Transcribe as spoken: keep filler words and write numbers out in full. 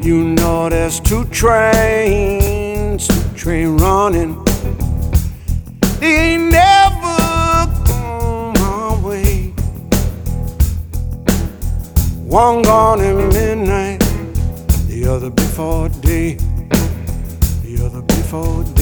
You know there's two trains, two train running. They ain't never gone my way. One gone at midnight, the other before day, the other before day.